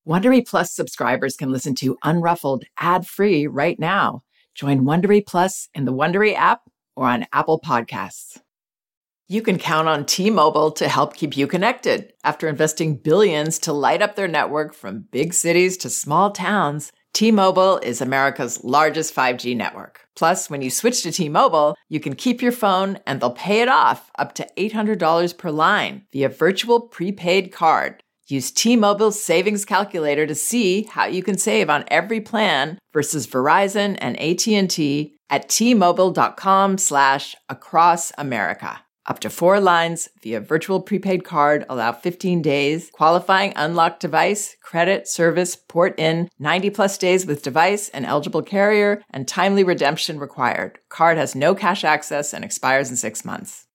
Wondery Plus subscribers can listen to Unruffled ad-free right now. Join Wondery Plus in the Wondery app or on Apple Podcasts. You can count on T-Mobile to help keep you connected. After investing billions to light up their network from big cities to small towns, T-Mobile is America's largest 5G network. Plus, when you switch to T-Mobile, you can keep your phone and they'll pay it off up to $800 per line via virtual prepaid card. Use T-Mobile's savings calculator to see how you can save on every plan versus Verizon and AT&T at T-Mobile.com/across America. Up to 4 lines via virtual prepaid card, allow 15 days. Qualifying unlocked device, credit, service, port in, 90 plus days with device and eligible carrier, and timely redemption required. Card has no cash access and expires in 6 months.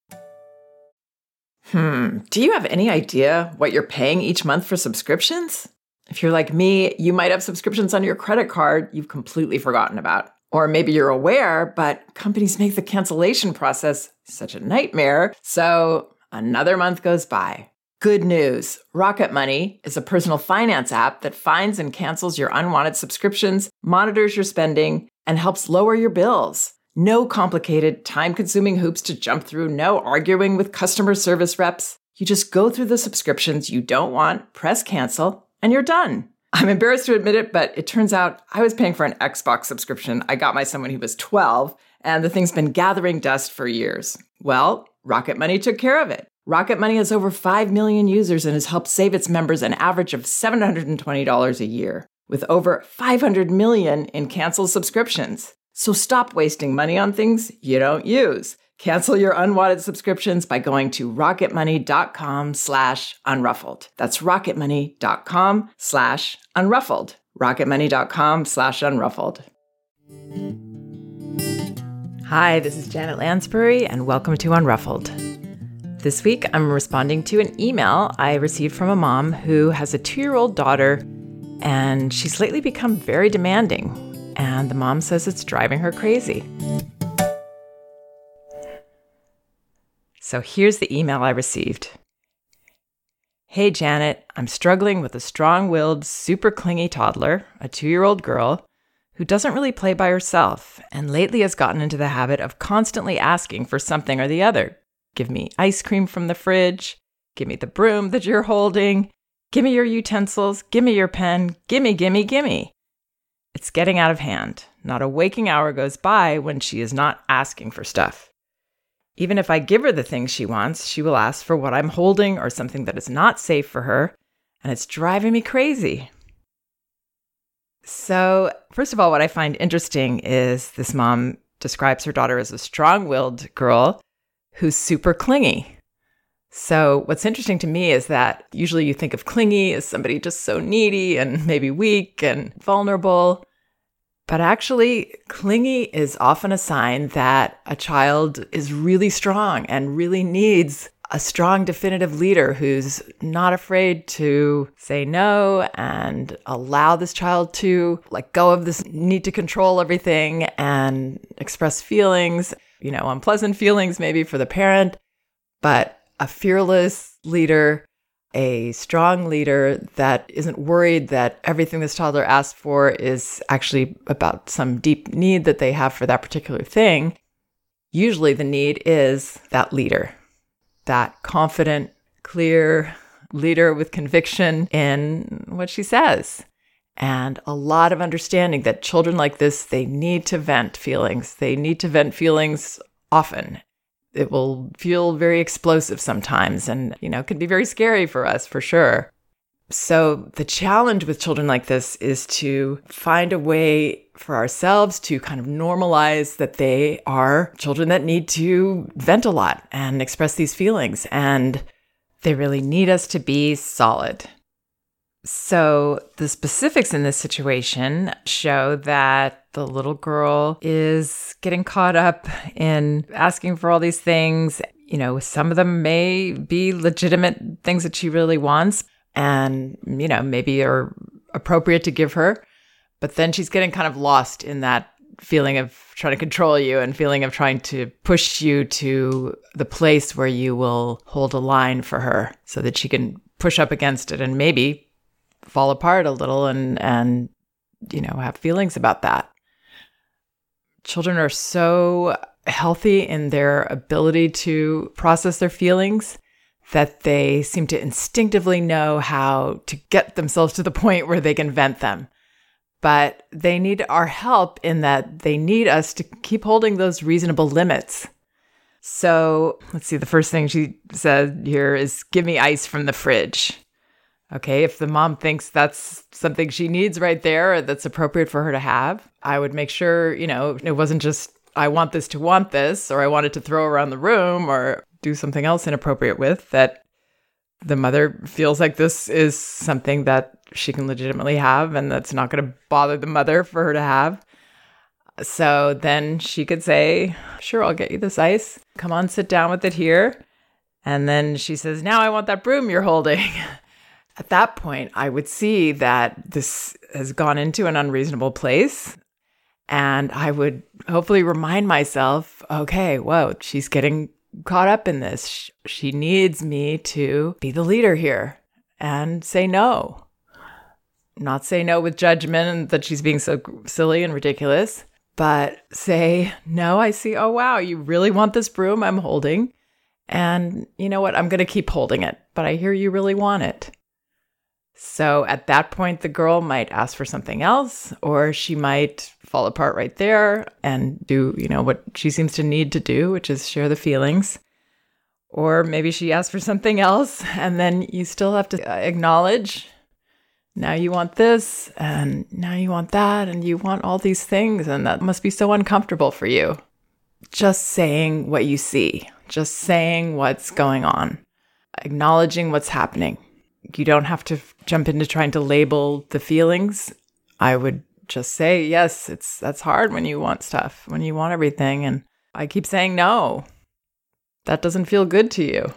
Do you have any idea what you're paying each month for subscriptions? If you're like me, you might have subscriptions on your credit card you've completely forgotten about. Or maybe you're aware, but companies make the cancellation process such a nightmare, so another month goes by. Good news. Rocket Money is a personal finance app that finds and cancels your unwanted subscriptions, monitors your spending, and helps lower your bills. No complicated, time-consuming hoops to jump through, no arguing with customer service reps. You just go through the subscriptions you don't want, press cancel, and you're done. I'm embarrassed to admit it, but it turns out I was paying for an Xbox subscription I got my son when he was 12, and the thing's been gathering dust for years. Well, Rocket Money took care of it. Rocket Money has over 5 million users and has helped save its members an average of $720 a year, with over 500 million in canceled subscriptions. So stop wasting money on things you don't use. Cancel your unwanted subscriptions by going to rocketmoney.com/unruffled. That's rocketmoney.com/unruffled. rocketmoney.com/unruffled. Hi, this is Janet Lansbury, and welcome to Unruffled. This week, I'm responding to an email I received from a mom who has a 2-year-old daughter, and she's lately become very demanding, and the mom says it's driving her crazy. So here's the email I received. Hey, Janet, I'm struggling with a strong-willed, super clingy toddler, a 2-year-old girl, who doesn't really play by herself and lately has gotten into the habit of constantly asking for something or the other. Give me ice cream from the fridge. Give me the broom that you're holding. Give me your utensils. Give me your pen. Gimme, gimme, gimme. It's getting out of hand. Not a waking hour goes by when she is not asking for stuff. Even if I give her the things she wants, she will ask for what I'm holding or something that is not safe for her, and it's driving me crazy. So, first of all, what I find interesting is this mom describes her daughter as a strong-willed girl who's super clingy. So what's interesting to me is that usually you think of clingy as somebody just so needy and maybe weak and vulnerable. But actually, clingy is often a sign that a child is really strong and really needs a strong, definitive leader who's not afraid to say no and allow this child to let go of this need to control everything and express feelings, unpleasant feelings maybe for the parent, but a fearless leader, a strong leader that isn't worried that everything this toddler asks for is actually about some deep need that they have for that particular thing. Usually the need is that leader, that confident, clear leader with conviction in what she says. And a lot of understanding that children like this, they need to vent feelings. They need to vent feelings often. It will feel very explosive sometimes and, can be very scary for us, for sure. So the challenge with children like this is to find a way for ourselves to kind of normalize that they are children that need to vent a lot and express these feelings. And they really need us to be solid. So the specifics in this situation show that the little girl is getting caught up in asking for all these things. Some of them may be legitimate things that she really wants and, maybe are appropriate to give her. But then she's getting kind of lost in that feeling of trying to control you and feeling of trying to push you to the place where you will hold a line for her so that she can push up against it and maybe fall apart a little and have feelings about that. Children are so healthy in their ability to process their feelings that they seem to instinctively know how to get themselves to the point where they can vent them. But they need our help in that they need us to keep holding those reasonable limits. So let's see, the first thing she said here is, give me ice from the fridge. Okay, if the mom thinks that's something she needs right there, or that's appropriate for her to have, I would make sure, it wasn't just, I want this to want this, or I want it to throw around the room or do something else inappropriate with, that the mother feels like this is something that she can legitimately have and that's not going to bother the mother for her to have. So then she could say, sure, I'll get you this ice. Come on, sit down with it here. And then she says, now I want that broom you're holding. At that point, I would see that this has gone into an unreasonable place. And I would hopefully remind myself, okay, whoa, she's getting caught up in this. She needs me to be the leader here and say no. Not say no with judgment and that she's being so silly and ridiculous, but say, no, I see, oh, wow, you really want this broom I'm holding. And you know what? I'm going to keep holding it, but I hear you really want it. So at that point, the girl might ask for something else, or she might fall apart right there and do, what she seems to need to do, which is share the feelings. Or maybe she asks for something else, and then you still have to acknowledge, now you want this, and now you want that, and you want all these things, and that must be so uncomfortable for you. Just saying what you see, just saying what's going on, acknowledging what's happening. You don't have to jump into trying to label the feelings. I would just say, yes, that's hard when you want stuff, when you want everything. And I keep saying no. That doesn't feel good to you.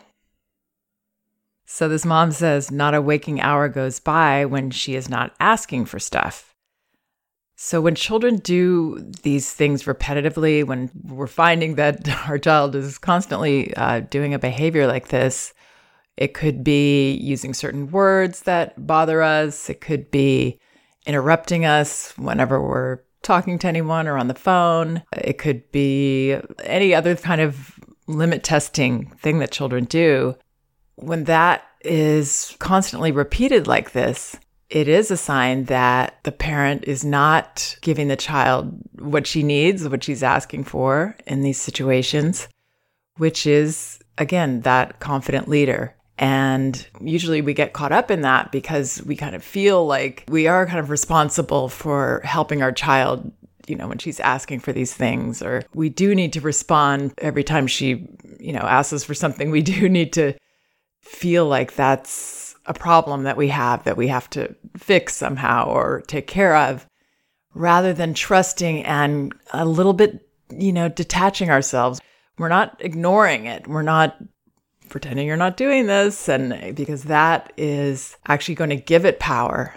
So this mom says, not a waking hour goes by when she is not asking for stuff. So when children do these things repetitively, when we're finding that our child is constantly doing a behavior like this, it could be using certain words that bother us. It could be interrupting us whenever we're talking to anyone or on the phone. It could be any other kind of limit testing thing that children do. When that is constantly repeated like this, it is a sign that the parent is not giving the child what she needs, what she's asking for in these situations, which is, again, that confident leader. And usually we get caught up in that because we kind of feel like we are kind of responsible for helping our child, when she's asking for these things, or we do need to respond every time she, asks us for something. We do need to feel like that's a problem that we have to fix somehow or take care of, rather than trusting and a little bit, detaching ourselves. We're not ignoring it. We're not pretending you're not doing this, and because that is actually going to give it power.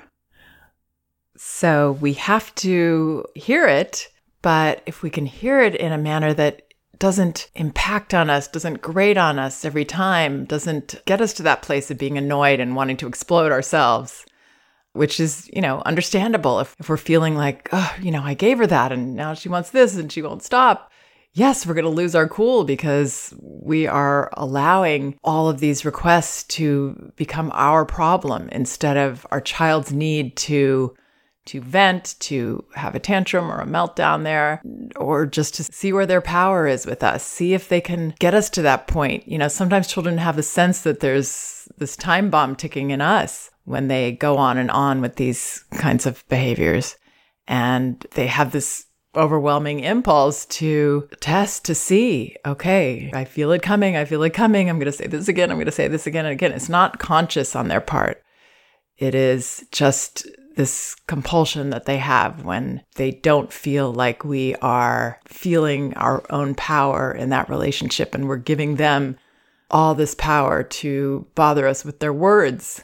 So we have to hear it, but if we can hear it in a manner that doesn't impact on us, doesn't grate on us every time, doesn't get us to that place of being annoyed and wanting to explode ourselves, which is, understandable if we're feeling like, oh, I gave her that and now she wants this and she won't stop. Yes, we're going to lose our cool because we are allowing all of these requests to become our problem instead of our child's need to vent, to have a tantrum or a meltdown there, or just to see where their power is with us, see if they can get us to that point. Sometimes children have a sense that there's this time bomb ticking in us when they go on and on with these kinds of behaviors. And they have this overwhelming impulse to test, to see, okay, I feel it coming. I'm going to say this again. I'm going to say this again and again. It's not conscious on their part. It is just this compulsion that they have when they don't feel like we are feeling our own power in that relationship, and we're giving them all this power to bother us with their words.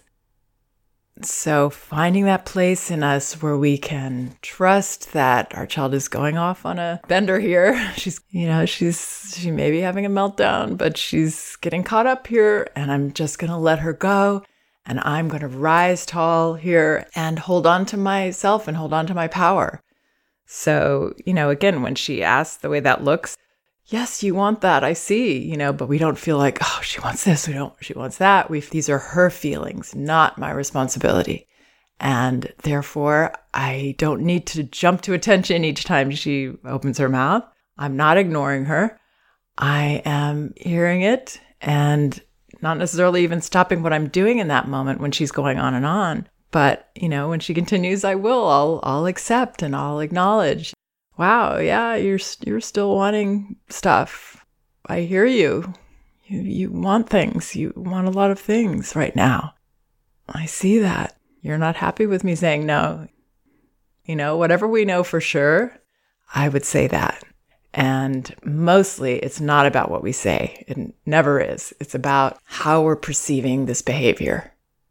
So finding that place in us where we can trust that our child is going off on a bender here. She may be having a meltdown, but she's getting caught up here, and I'm just going to let her go. and I'm going to rise tall here and hold on to myself and hold on to my power. So, again, when she asks the way that looks, yes, you want that. I see, but we don't feel like, oh, she wants this. She wants that. These are her feelings, not my responsibility. And therefore, I don't need to jump to attention each time she opens her mouth. I'm not ignoring her. I am hearing it and not necessarily even stopping what I'm doing in that moment when she's going on and on. But, when she continues, I'll accept and I'll acknowledge. Wow, yeah, you're still wanting stuff. I hear you. You want things. You want a lot of things right now. I see that. You're not happy with me saying no. Whatever we know for sure, I would say that. And mostly it's not about what we say. It never is. It's about how we're perceiving this behavior.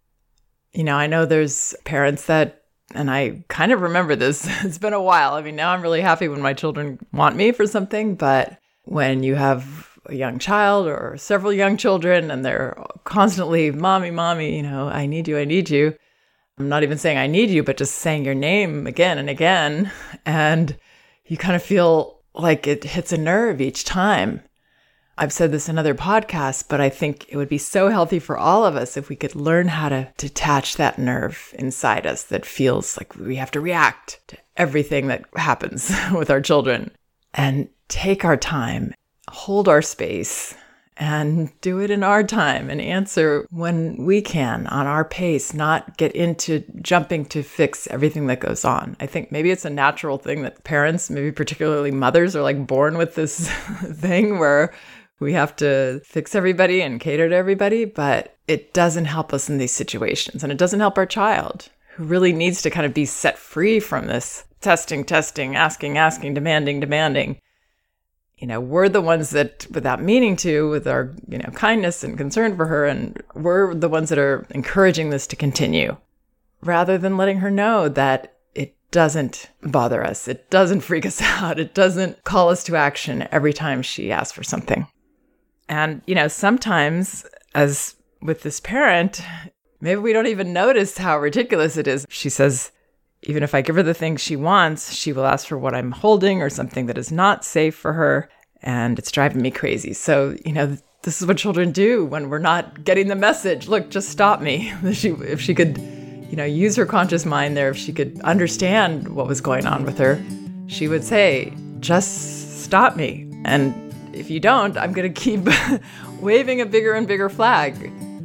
I know there's parents that, and I kind of remember this, it's been a while. Now I'm really happy when my children want me for something, but when you have a young child or several young children and they're constantly, mommy, I need you. I'm not even saying I need you, but just saying your name again and again. And you kind of feel like it hits a nerve each time. I've said this in other podcasts, but I think it would be so healthy for all of us if we could learn how to detach that nerve inside us that feels like we have to react to everything that happens with our children and take our time, hold our space, and do it in our time and answer when we can on our pace, not get into jumping to fix everything that goes on. I think maybe it's a natural thing that parents, maybe particularly mothers, are like born with this thing where we have to fix everybody and cater to everybody, but it doesn't help us in these situations. And it doesn't help our child, who really needs to kind of be set free from this testing, asking, demanding. We're the ones that, without meaning to, with our, kindness and concern for her, and we're the ones that are encouraging this to continue, rather than letting her know that it doesn't bother us. It doesn't freak us out. It doesn't call us to action every time she asks for something. And, sometimes, as with this parent, maybe we don't even notice how ridiculous it is. She says, even if I give her the things she wants, she will ask for what I'm holding or something that is not safe for her. And it's driving me crazy. So, this is what children do when we're not getting the message. Look, just stop me. If she could, use her conscious mind there, if she could understand what was going on with her, she would say, just stop me. And if you don't, I'm going to keep waving a bigger and bigger flag.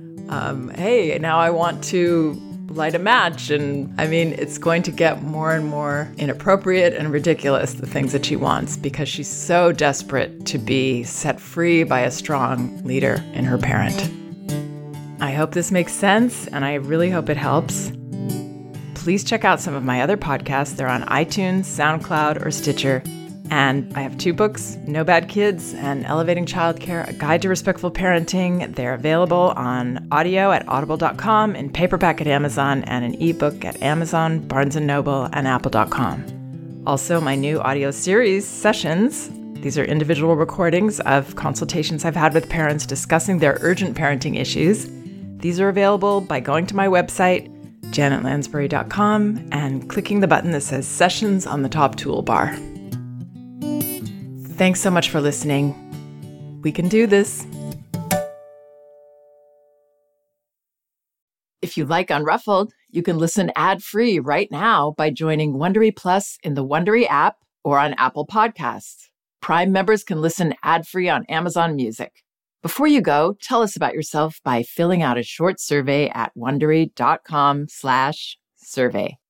Hey, now I want to light a match. And it's going to get more and more inappropriate and ridiculous, the things that she wants, because she's so desperate to be set free by a strong leader in her parent. I hope this makes sense, and I really hope it helps. Please check out some of my other podcasts. They're on iTunes, SoundCloud, or Stitcher. And I have 2 books, No Bad Kids and Elevating Childcare, A Guide to Respectful Parenting. They're available on audio at audible.com, in paperback at Amazon, and an ebook at Amazon, Barnes & Noble, and apple.com. Also, my new audio series, Sessions. These are individual recordings of consultations I've had with parents discussing their urgent parenting issues. These are available by going to my website, janetlansbury.com, and clicking the button that says Sessions on the top toolbar. Thanks so much for listening. We can do this. If you like Unruffled, you can listen ad-free right now by joining Wondery Plus in the Wondery app or on Apple Podcasts. Prime members can listen ad-free on Amazon Music. Before you go, tell us about yourself by filling out a short survey at Wondery.com/survey.